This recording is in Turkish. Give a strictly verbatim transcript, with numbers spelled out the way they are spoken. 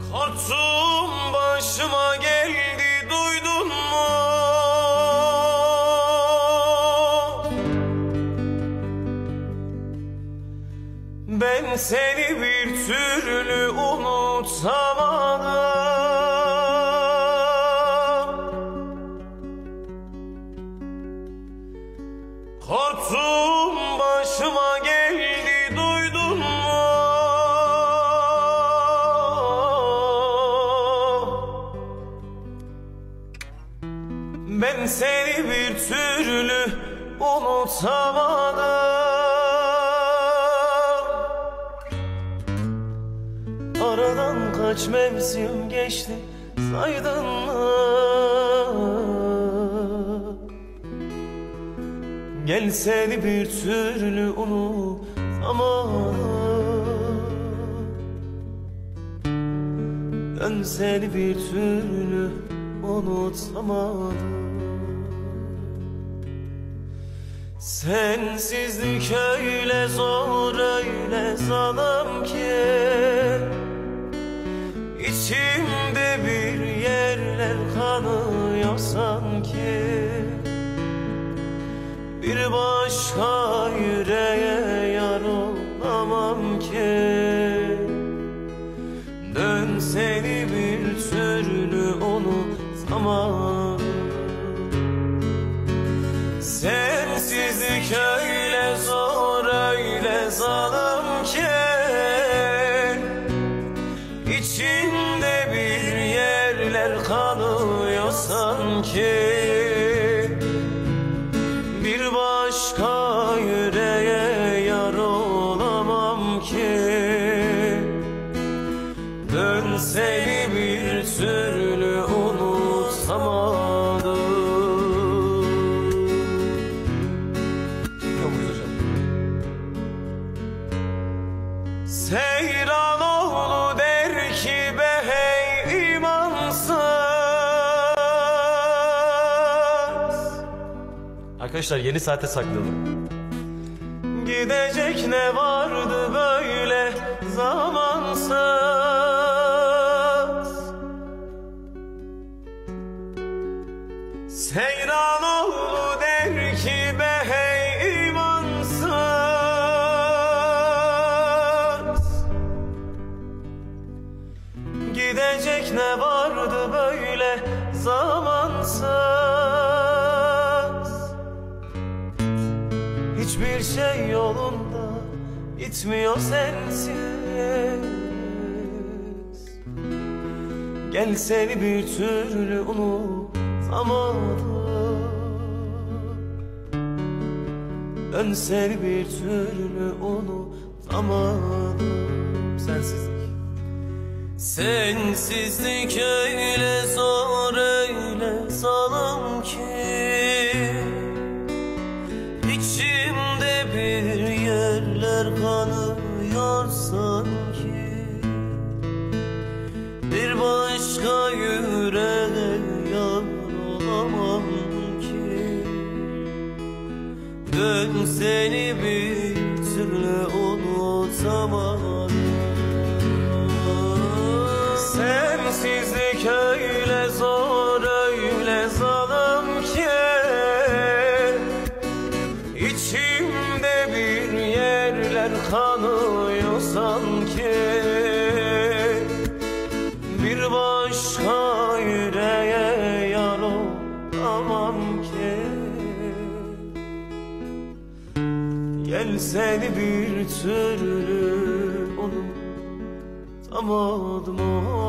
Korktum başıma geldi, duydun mu? Ben seni bir türlü unutamadım. Korktum başıma geldi, duydun mu? Ben seni bir türlü unutamadım. Aradan kaç mevsim geçti, saydın mı? Gel seni bir türlü unutamadım. Dön seni bir türlü unutamadım. Sensizlik öyle zor, öyle zalim ki İçimde bir yerler kanıyor sanki. Bir başka yüreğe yar olamam ki. Dön seni bir türlü unutamam. Sensizlik öyle zor, öyle zalim ki İçinde bir yerler kanıyor sanki. Bir başka yüreğe yar olamam ki. Dön seni bir türlü unutamadım. Seyranoğlu der ki be hey imansız. Arkadaşlar yeni saate sakladım. Gidecek ne vardı böyle zamansız. Seyranoğlu der ki be hey imansız. Gidecek ne vardı böyle zamansız. Hiçbir şey yolunda gitmiyor sensiz. Gel seni bir türlü unutamadım. Dön seni bir türlü unutamadım. Sensizlik Sensizlik öyle zor, öyle zalim ki İçimde bir yerler kanıyor sanki. Bir başka yüreğe yar olamam ki. Dön seni bir türlü unutamadım. Sensizlik öyle zor, öyle zalim ki İçimde bir yerler kanıyor sanki. Bir başka yüreğe yar olamam ki. Gel seni bir türlü unutamadım.